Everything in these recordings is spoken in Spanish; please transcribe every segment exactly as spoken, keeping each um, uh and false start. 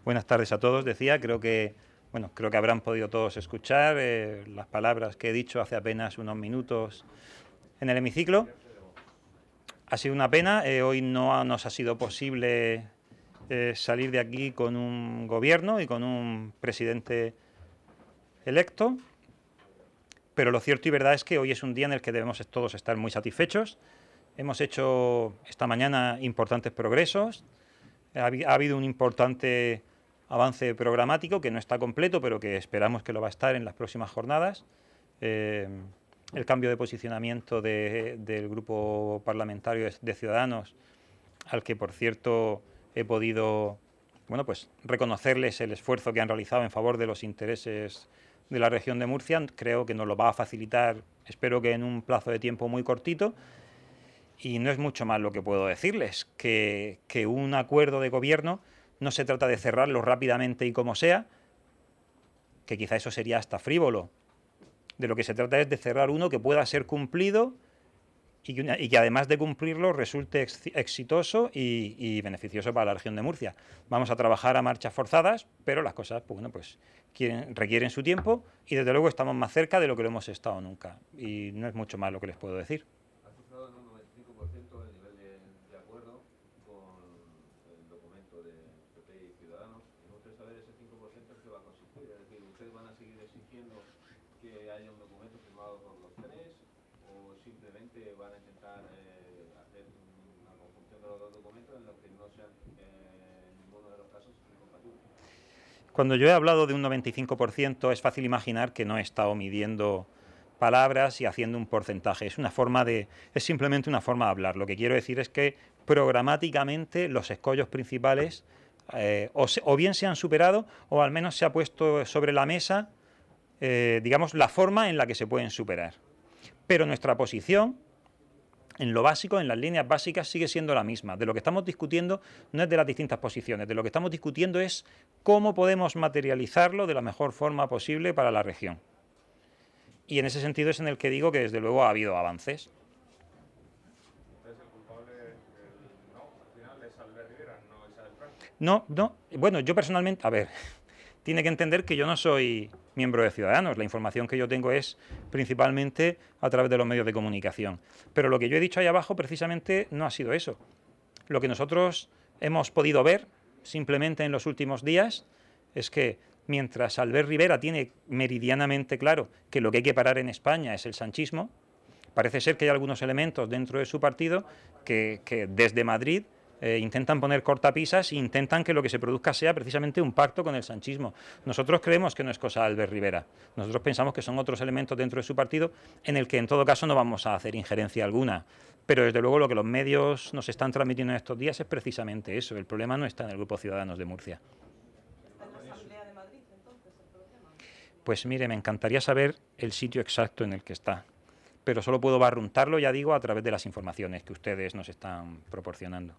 Buenas tardes a todos. Decía, creo que, bueno, creo que habrán podido todos escuchar eh, las palabras que he dicho hace apenas unos minutos en el hemiciclo. Ha sido una pena. Eh, hoy no nos ha sido posible eh, salir de aquí con un gobierno y con un presidente electo. Pero lo cierto y verdad es que hoy es un día en el que debemos todos estar muy satisfechos. Hemos hecho esta mañana importantes progresos. Ha, ha habido un importante avance programático que no está completo, pero que esperamos que lo va a estar en las próximas jornadas. Eh, el cambio de posicionamiento de, del grupo parlamentario de Ciudadanos, al que, por cierto, he podido bueno, pues, reconocerles el esfuerzo que han realizado en favor de los intereses de la región de Murcia. Creo que nos lo va a facilitar, espero que en un plazo de tiempo muy cortito. Y no es mucho más lo que puedo decirles, que, que un acuerdo de gobierno no se trata de cerrarlo rápidamente y como sea, que quizá eso sería hasta frívolo. De lo que se trata es de cerrar uno que pueda ser cumplido y que, una, y que además de cumplirlo resulte ex, exitoso y, y beneficioso para la región de Murcia. Vamos a trabajar a marchas forzadas, pero las cosas pues, bueno, pues, quieren, requieren su tiempo y desde luego estamos más cerca de lo que lo hemos estado nunca. Y no es mucho más lo que les puedo decir. Cuando yo he hablado de un noventa y cinco por ciento es fácil imaginar que no he estado midiendo palabras y haciendo un porcentaje. Es una forma de, es simplemente una forma de hablar. Lo que quiero decir es que programáticamente los escollos principales eh, o, se, o bien se han superado o al menos se ha puesto sobre la mesa, eh, digamos, la forma en la que se pueden superar. Pero nuestra posición, en lo básico, en las líneas básicas, sigue siendo la misma. De lo que estamos discutiendo no es de las distintas posiciones, de lo que estamos discutiendo es cómo podemos materializarlo de la mejor forma posible para la región. Y en ese sentido es en el que digo que desde luego ha habido avances. Entonces el culpable, el, no, al final es Albert Rivera, no es Adel Franco. No, no, bueno, yo personalmente, a ver, tiene que entender que yo no soy miembro de Ciudadanos. La información que yo tengo es principalmente a través de los medios de comunicación. Pero lo que yo he dicho ahí abajo precisamente no ha sido eso. Lo que nosotros hemos podido ver simplemente en los últimos días es que mientras Albert Rivera tiene meridianamente claro que lo que hay que parar en España es el sanchismo, parece ser que hay algunos elementos dentro de su partido que, que desde Madrid Eh, intentan poner cortapisas e intentan que lo que se produzca sea precisamente un pacto con el sanchismo. Nosotros creemos que no es cosa de Albert Rivera. Nosotros pensamos que son otros elementos dentro de su partido en el que en todo caso no vamos a hacer injerencia alguna. Pero desde luego lo que los medios nos están transmitiendo en estos días es precisamente eso. El problema no está en el Grupo Ciudadanos de Murcia. ¿Está en la Asamblea de Madrid entonces el problema? Pues mire, me encantaría saber el sitio exacto en el que está. Pero solo puedo barruntarlo, ya digo, a través de las informaciones que ustedes nos están proporcionando.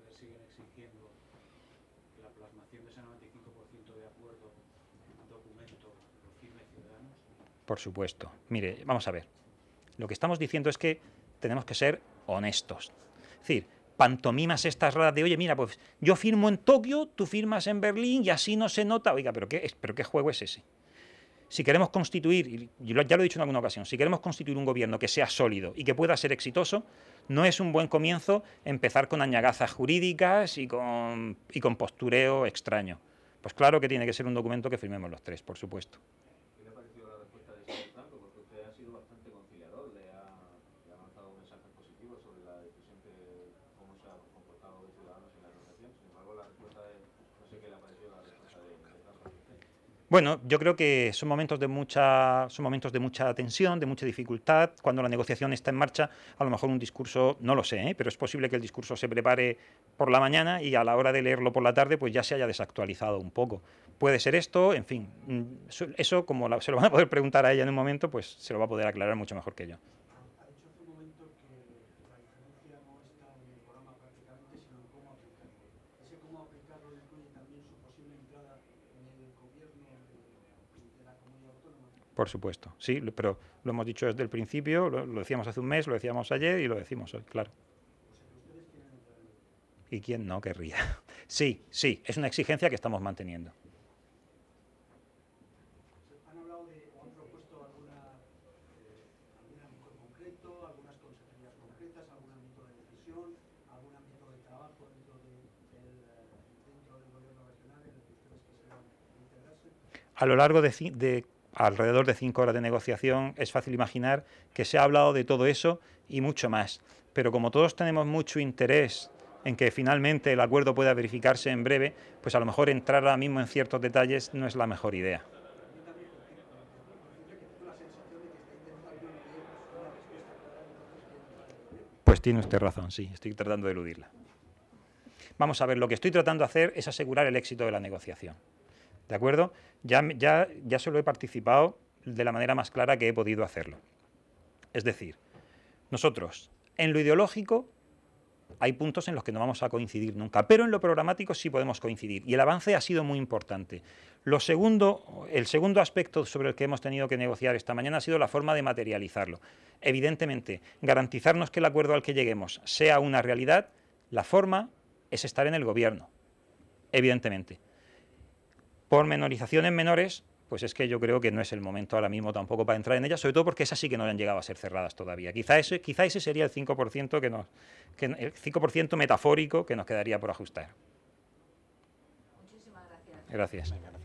Por supuesto. Mire, vamos a ver. Lo que estamos diciendo es que tenemos que ser honestos. Es decir, pantomimas estas raras de, oye, mira, pues yo firmo en Tokio, tú firmas en Berlín y así no se nota. Oiga, ¿pero qué, pero qué juego es ese? Si queremos constituir, y ya lo he dicho en alguna ocasión, si queremos constituir un gobierno que sea sólido y que pueda ser exitoso, no es un buen comienzo empezar con añagazas jurídicas y con, y con postureo extraño. Pues claro que tiene que ser un documento que firmemos los tres, por supuesto. Bueno, yo creo que son momentos de mucha, son momentos de mucha tensión, de mucha dificultad. Cuando la negociación está en marcha, a lo mejor un discurso, no lo sé, ¿eh? Pero es posible que el discurso se prepare por la mañana y a la hora de leerlo por la tarde, pues ya se haya desactualizado un poco. Puede ser esto, en fin, eso como la, se lo van a poder preguntar a ella en un momento, pues se lo va a poder aclarar mucho mejor que yo. Por supuesto, sí, pero lo hemos dicho desde el principio, lo, lo decíamos hace un mes, lo decíamos ayer y lo decimos hoy, claro. ¿Y quién no querría? Sí, sí, es una exigencia que estamos manteniendo. ¿Han hablado de, o han propuesto alguna, eh, algún ámbito concreto, algunas consejerías concretas, algún ámbito de decisión, algún ámbito de trabajo dentro, de, del, dentro del gobierno regional en el que ustedes quisieran integrarse? A lo largo de, de alrededor de cinco horas de negociación es fácil imaginar que se ha hablado de todo eso y mucho más. Pero como todos tenemos mucho interés en que finalmente el acuerdo pueda verificarse en breve, pues a lo mejor entrar ahora mismo en ciertos detalles no es la mejor idea. Pues tiene usted razón, sí, estoy tratando de eludirla. Vamos a ver, lo que estoy tratando de hacer es asegurar el éxito de la negociación. ¿De acuerdo? Ya, ya, ya solo he participado de la manera más clara que he podido hacerlo. Es decir, nosotros, en lo ideológico, hay puntos en los que no vamos a coincidir nunca, pero en lo programático sí podemos coincidir, y el avance ha sido muy importante. Lo segundo, el segundo aspecto sobre el que hemos tenido que negociar esta mañana ha sido la forma de materializarlo. Evidentemente, garantizarnos que el acuerdo al que lleguemos sea una realidad, la forma es estar en el gobierno, evidentemente. Pormenorizaciones menores, pues es que yo creo que no es el momento ahora mismo tampoco para entrar en ellas, sobre todo porque esas sí que no han llegado a ser cerradas todavía. Quizá ese, quizá ese sería el cinco por ciento que nos, que, el cinco por ciento metafórico que nos quedaría por ajustar. Muchísimas gracias. Gracias.